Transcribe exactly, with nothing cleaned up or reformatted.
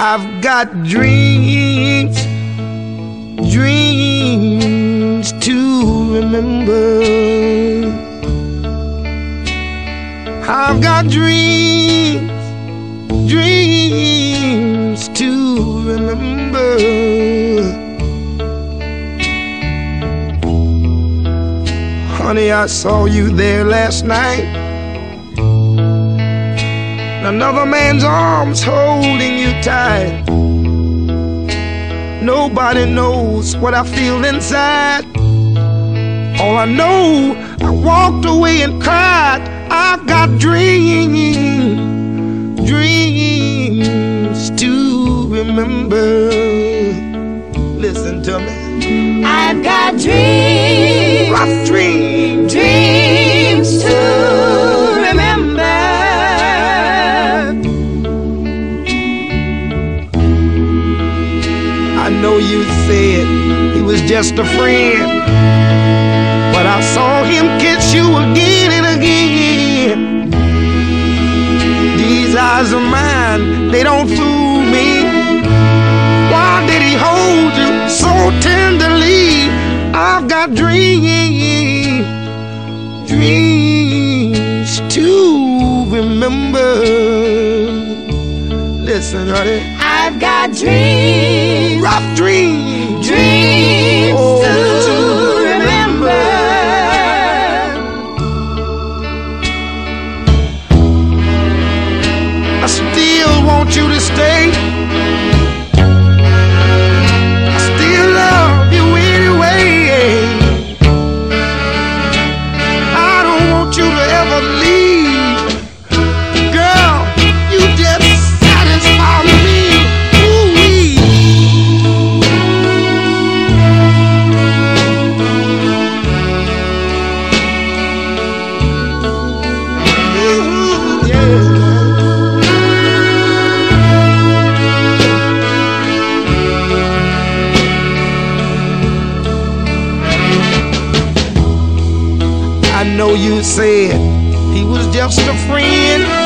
I've got dreams, dreams to remember. I've got dreams, dreams to remember. Honey, I saw you there last night. Another man's arms holding you tight. Nobody knows what I feel inside. All I know, I walked away and cried. I've got dreams, dreams to remember. Listen to me. I've got dreams, rough dreams, dreams to remember. I know you said he was just a friend, but I saw him kiss you again and again. These eyes of mine, they don't fool me. Why did he hold you so tenderly? I've got dreams, dreams to remember. Listen, honey, I've got dreams, rough dreams, dreams oh, to remember. I still want you to stay. I still love you anyway. I don't want you to ever leave. Girl, you just satisfy me. Ooh-wee. Ooh, yeah. I know you said he was just a friend,